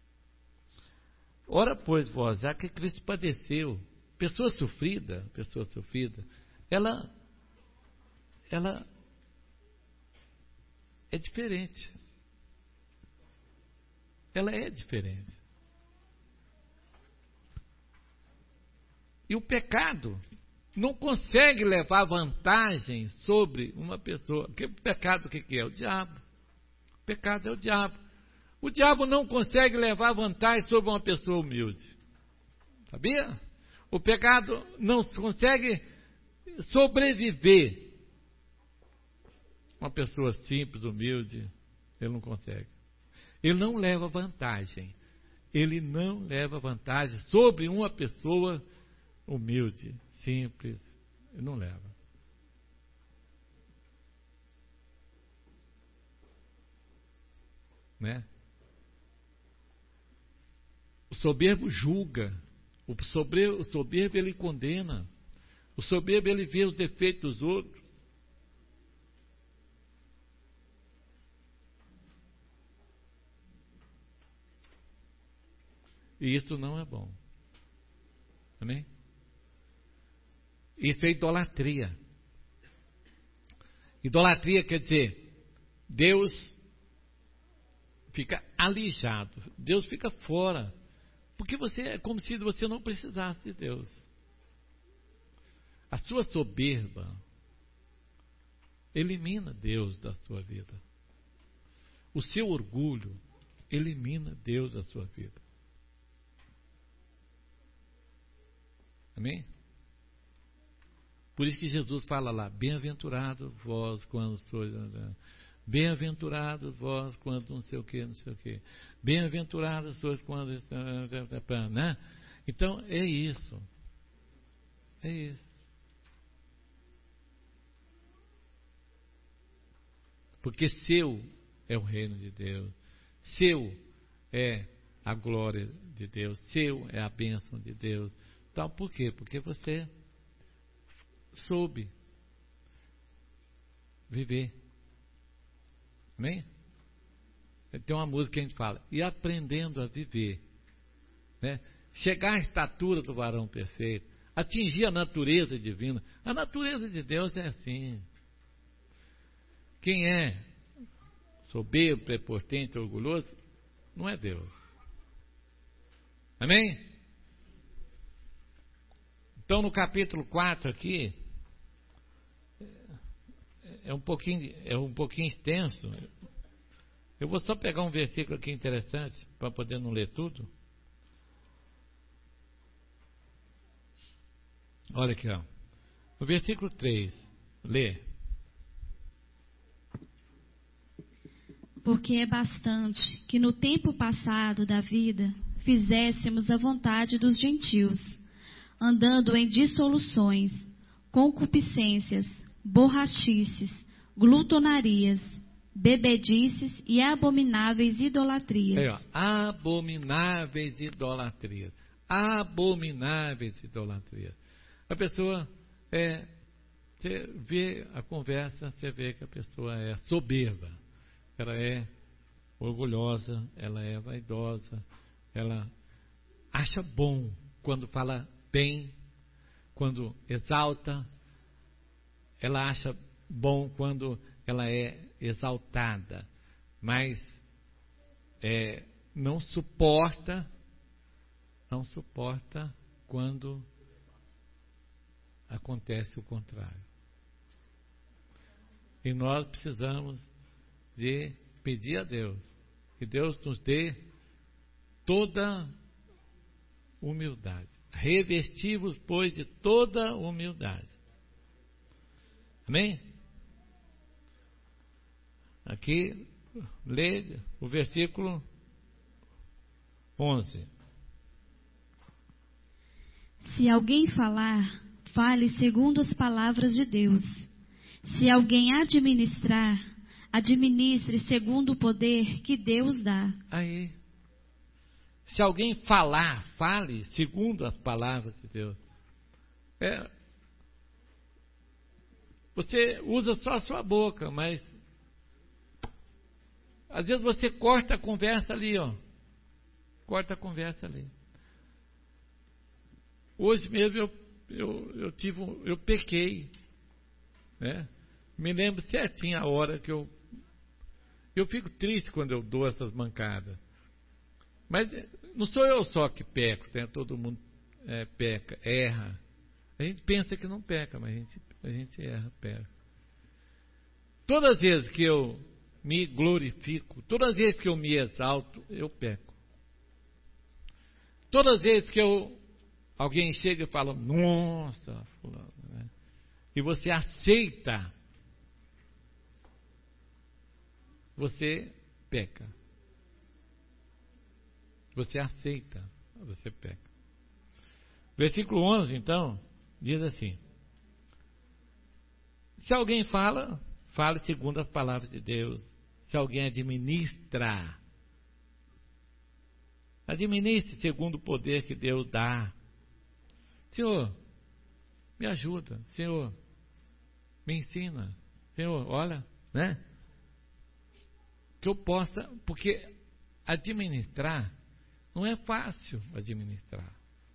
Ora, pois, vós, já que Cristo padeceu, pessoa sofrida, pessoa sofrida, ela, ela é diferente. Ela é diferente. E o pecado não consegue levar vantagem sobre uma pessoa. Porque o pecado o que é? O diabo. O pecado é o diabo. O diabo não consegue levar vantagem sobre uma pessoa humilde. Sabia? O pecado não consegue sobreviver. Uma pessoa simples, humilde, ele não consegue. Ele não leva vantagem. Ele não leva vantagem sobre uma pessoa humilde, simples. Ele não leva. né? O soberbo julga, o soberbo, o soberbo ele condena, o soberbo ele vê os defeitos dos outros. E isso não é bom. Amém? Isso é idolatria. Idolatria quer dizer, Deus fica alijado, Deus fica fora, porque você é como se você não precisasse de Deus. A sua soberba elimina Deus da sua vida. O seu orgulho elimina Deus da sua vida. Amém? Por isso que Jesus fala lá, bem-aventurado vós quando sois, bem-aventurado vós quando não sei o que, não sei o que, bem-aventurado sois quando, né? Então é isso, é isso. Porque seu é o reino de Deus, seu é a glória de Deus, seu é a bênção de Deus. Então, por quê? Porque você soube viver. Amém? Tem uma música que a gente fala, e aprendendo a viver, né? Chegar à estatura do varão perfeito, atingir a natureza divina. A natureza de Deus é assim. Quem é soberbo, prepotente, orgulhoso, não é Deus. Amém? Então, no capítulo quatro aqui, é um pouquinho, é um pouquinho extenso. Eu vou só pegar um versículo aqui interessante, para poder não ler tudo. Olha aqui, ó. No versículo três, lê. Porque é bastante que no tempo passado da vida fizéssemos a vontade dos gentios, andando em dissoluções, concupiscências, borrachices, glutonarias, bebedices e abomináveis idolatrias. É, ó, abomináveis idolatrias. Abomináveis idolatrias. A pessoa é, você vê a conversa, você vê que a pessoa é soberba, ela é orgulhosa, ela é vaidosa, ela acha bom quando fala bem, quando exalta, ela acha bom quando ela é exaltada, mas é, não suporta, não suporta quando acontece o contrário. E nós precisamos de pedir a Deus, que Deus nos dê toda humildade. Revestivos, pois, de toda humildade. Amém? Aqui, lê o versículo onze. Se alguém falar, fale segundo as palavras de Deus. Se alguém administrar, administre segundo o poder que Deus dá. Aí. Se alguém falar, fale segundo as palavras de Deus. É, você usa só a sua boca, mas às vezes você corta a conversa ali, ó. Corta a conversa ali. Hoje mesmo eu, eu, eu tive um, eu pequei, né? Me lembro certinho a hora que eu eu fico triste quando eu dou essas mancadas. Mas não sou eu só que peco, né? Todo mundo é, peca, erra. A gente pensa que não peca, mas a gente, a gente erra, peca. Todas as vezes que eu me glorifico, todas as vezes que eu me exalto, eu peco. Todas as vezes que eu, alguém chega e fala, nossa, fulano, né? E você aceita, você peca. Você aceita, você peca. Versículo onze, então, diz assim: se alguém fala, fale segundo as palavras de Deus. Se alguém administra, Administre segundo o poder que Deus dá. Senhor, me ajuda. Senhor, me ensina. Senhor, olha, né? Que eu possa, porque administrar não é fácil administrar.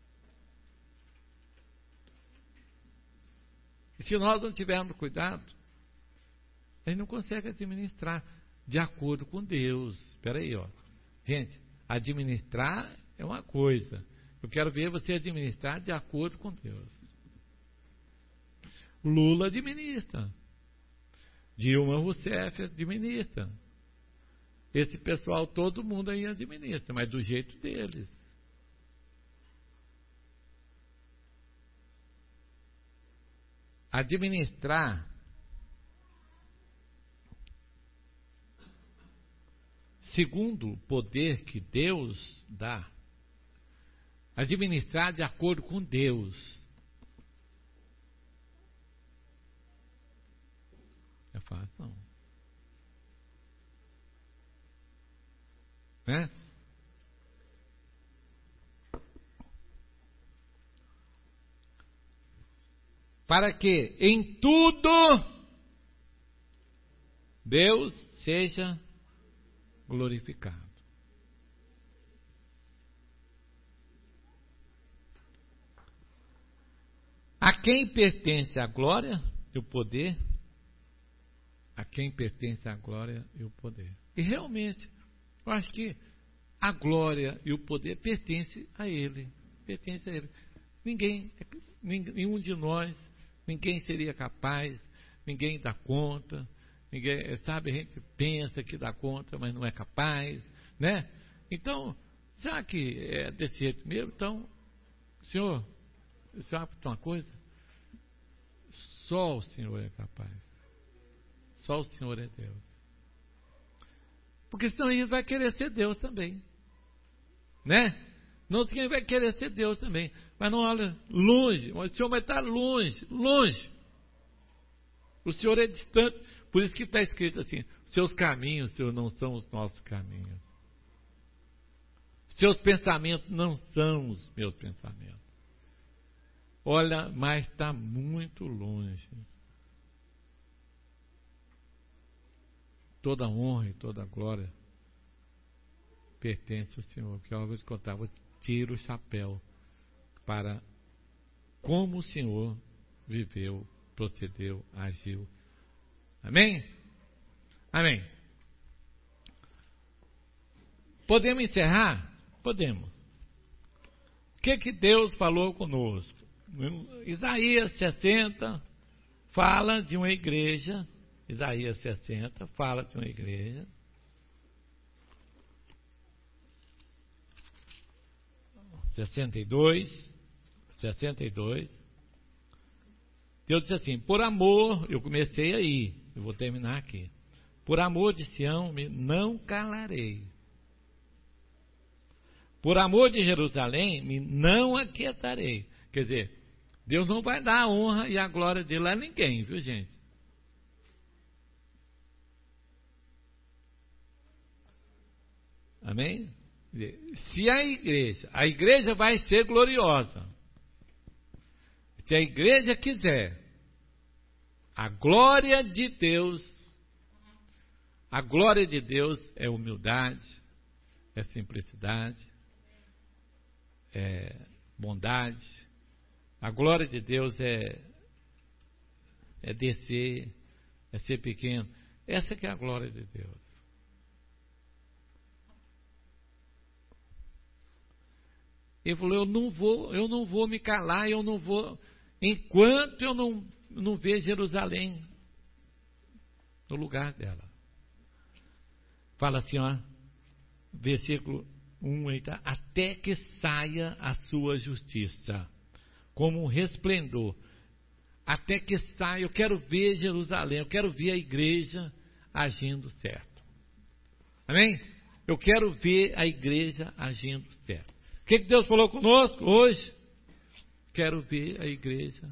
E se nós não tivermos cuidado, a gente não consegue administrar de acordo com Deus. Espera aí, ó. Gente, administrar é uma coisa. Eu quero ver você administrar de acordo com Deus. Lula administra. Dilma Rousseff administra. Esse pessoal, todo mundo aí administra, mas do jeito deles. Administrar segundo o poder que Deus dá. Administrar de acordo com Deus. É fácil, não. Né? Para que em tudo Deus seja glorificado. A quem pertence a glória e o poder? A quem pertence a glória e o poder? E realmente, eu acho que a glória e o poder pertence a Ele. Pertence a Ele. Ninguém, nenhum de nós, ninguém seria capaz, ninguém dá conta. Ninguém, sabe, a gente pensa que dá conta, mas não é capaz, né? Então, já que é desse jeito mesmo, então, Senhor, o Senhor sabe uma coisa? Só o Senhor é capaz. Só o Senhor é Deus. Porque senão ele vai querer ser Deus também. Né? Não, quem vai querer ser Deus também. Mas não olha longe, mas o Senhor vai estar longe, longe. O Senhor é distante. Por isso que está escrito assim: seus caminhos, Senhor, não são os nossos caminhos. Seus pensamentos não são os meus pensamentos. Olha, mas está muito longe. Toda honra e toda glória pertence ao Senhor. Que eu vou te contar, vou tirar o chapéu para como o Senhor viveu, procedeu, agiu. Amém? Amém. Podemos encerrar? Podemos. O que que Deus falou conosco? Isaías sessenta fala de uma igreja. Isaías sessenta fala de uma igreja. sessenta e dois, sessenta e dois. Deus disse assim: por amor, eu comecei aí, eu vou terminar aqui. Por amor de Sião, me não calarei. Por amor de Jerusalém, me não aquietarei. Quer dizer, Deus não vai dar a honra e a glória dele a ninguém, viu, gente? Amém? Se a igreja, a igreja vai ser gloriosa. Se a igreja quiser a glória de Deus, a glória de Deus é humildade, é simplicidade, é bondade. A glória de Deus é, é descer, é ser pequeno. Essa que é a glória de Deus. Ele falou: eu não vou, eu não vou me calar, eu não vou, enquanto eu não, não ver Jerusalém no lugar dela. Fala assim, ó, versículo um, tá? Até que saia a sua justiça, como um resplendor. Até que saia, eu quero ver Jerusalém, eu quero ver a igreja agindo certo. Amém? Eu quero ver a igreja agindo certo. O que, que Deus falou conosco hoje? Quero ver a igreja.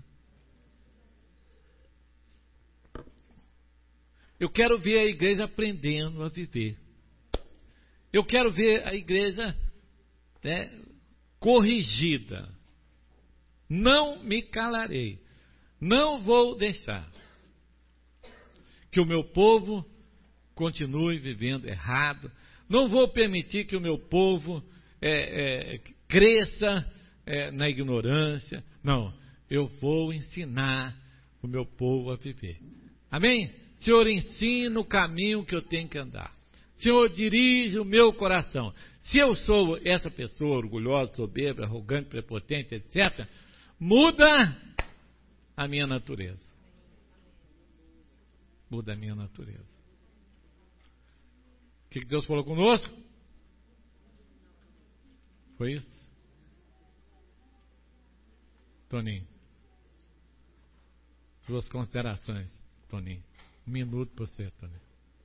Eu quero ver a igreja aprendendo a viver. Eu quero ver a igreja né, corrigida. Não me calarei. Não vou deixar que o meu povo continue vivendo errado. Não vou permitir que o meu povo é, é, cresça é, na ignorância. Não, eu vou ensinar o meu povo a viver. Amém? Senhor, ensina o caminho que eu tenho que andar. Senhor, dirige o meu coração. Se eu sou essa pessoa orgulhosa, soberba, arrogante, prepotente, etcétera, muda a minha natureza. Muda a minha natureza. O que Deus falou conosco? Foi isso? Toninho. Suas considerações, Toninho. Um minuto para você, Toninho.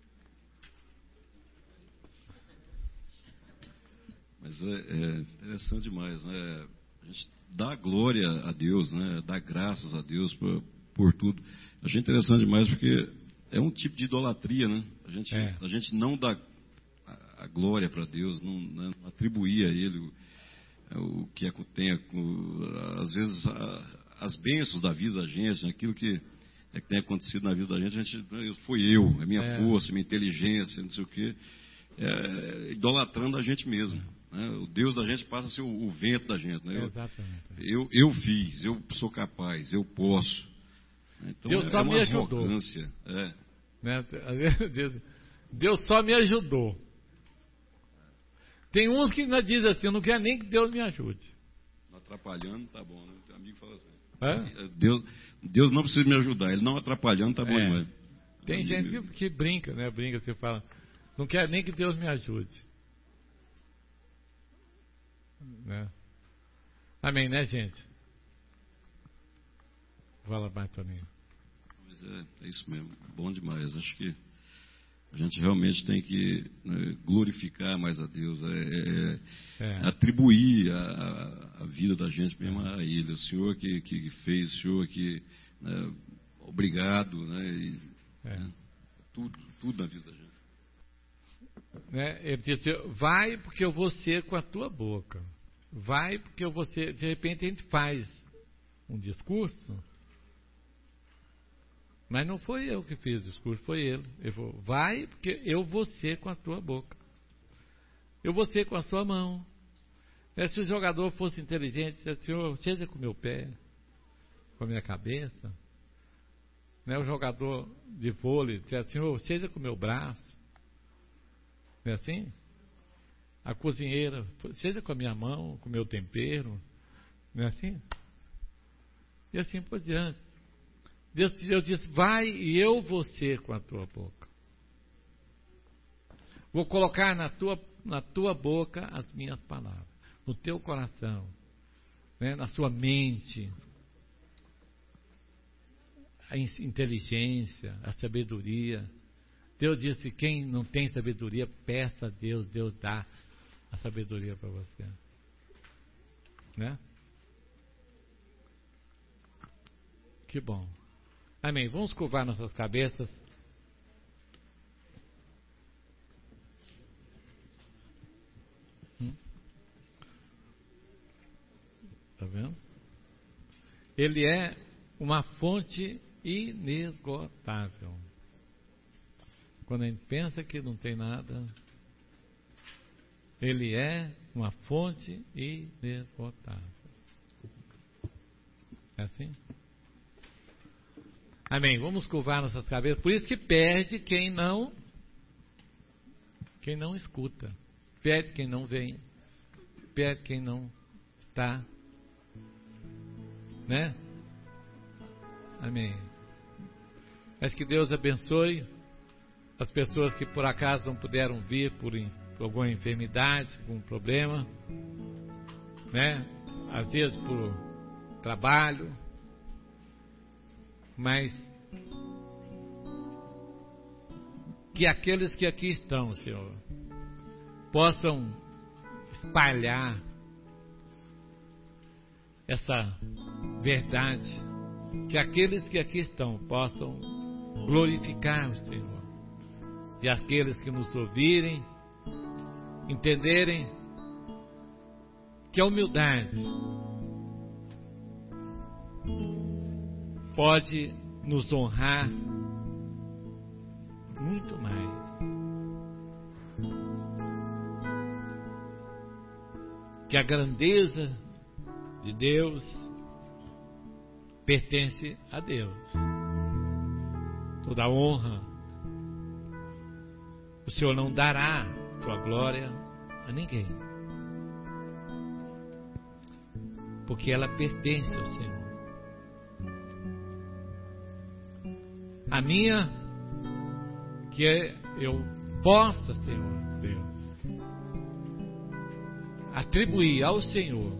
Mas é, é interessante demais, né? A gente dá glória a Deus, né? Dá graças a Deus por, por tudo. A gente é interessante demais porque é um tipo de idolatria, né? A gente, é. a gente não dá a, a glória para Deus, não, não atribuir a Ele o, o que é que tem, às vezes a, as bênçãos da vida da gente, aquilo que, é que tem acontecido na vida da gente, a gente foi eu, a minha é. força, a minha inteligência, não sei o quê, é, idolatrando a gente mesmo. Né? O Deus da gente passa a ser o, o vento da gente. Né? Eu, Exatamente. Eu, eu fiz, eu sou capaz, eu posso. Então, Deus é, só é uma me ajudou. arrogância. É. Né? Deus só me ajudou. Tem uns que ainda dizem assim, eu não quero nem que Deus me ajude. Não atrapalhando, tá bom. Né? Tem um amigo que fala assim. É? Deus, Deus não precisa me ajudar, Ele não atrapalhando, tá bom É. demais. Tem gente que, que brinca, né? Brinca, você fala, não quero nem que Deus me ajude. Né? Amém, né, gente? Fala mais, Toninho. Mas é, é isso mesmo, bom demais. Acho que a gente realmente tem que, né, glorificar mais a Deus, é, é, É. atribuir a, a vida da gente mesmo a Ele. O Senhor que, que fez, o Senhor que, né, obrigado, né, e, É. né, tudo, tudo na vida da gente. Né? Ele disse, vai porque eu vou ser com a tua boca. Vai porque eu vou ser. De repente a gente faz um discurso, mas não foi eu que fiz o discurso, foi ele. Ele falou, vai porque eu vou ser com a tua boca. Eu vou ser com a sua mão. É, se o jogador fosse inteligente, disse, Senhor, seja com o meu pé, com a minha cabeça. Né? O jogador de vôlei disse, Senhor, seja com o meu braço. Não é assim? A cozinheira, seja com a minha mão, com o meu tempero. Não é assim? E assim por diante. Deus, Deus disse, vai e eu vou ser com a tua boca. Vou colocar na tua, na tua boca as minhas palavras. No teu coração. Né? Na sua mente. A inteligência, a sabedoria. Deus disse, quem não tem sabedoria, peça a Deus, Deus dá a sabedoria para você. Né? Que bom. Amém. Vamos curvar nossas cabeças. Hum? Tá vendo? Ele é uma fonte inesgotável. Quando a gente pensa que não tem nada, Ele é uma fonte inesgotável. É assim? Amém. Vamos curvar nossas cabeças. Por isso que perde quem não, quem não escuta. Perde quem não vem. Perde quem não está. Né? Amém. Mas que Deus abençoe as pessoas que por acaso não puderam vir por, por alguma enfermidade, algum problema, né? Às vezes por trabalho, mas que aqueles que aqui estão, Senhor, possam espalhar essa verdade, que aqueles que aqui estão possam glorificar o Senhor. E aqueles que nos ouvirem, entenderem que a humildade pode nos honrar muito mais. Que a grandeza de Deus pertence a Deus. Toda honra o Senhor não dará sua glória a ninguém, porque ela pertence ao Senhor. A minha, que eu possa, Senhor Deus, atribuir ao Senhor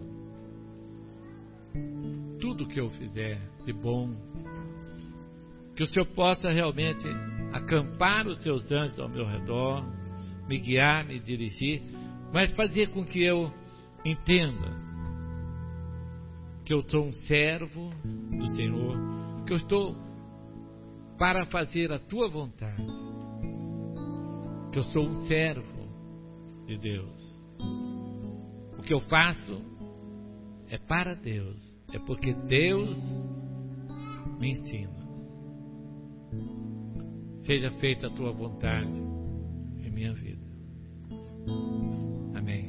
tudo que eu fizer de bom, que o Senhor possa realmente acampar os seus anjos ao meu redor, me guiar, me dirigir, mas fazer com que eu entenda que eu sou um servo do Senhor, que eu estou para fazer a tua vontade, que eu sou um servo de Deus. O que eu faço é para Deus, é porque Deus me ensina. Seja feita a tua vontade em minha vida. Amém.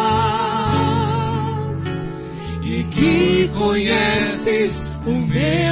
Conheces o meu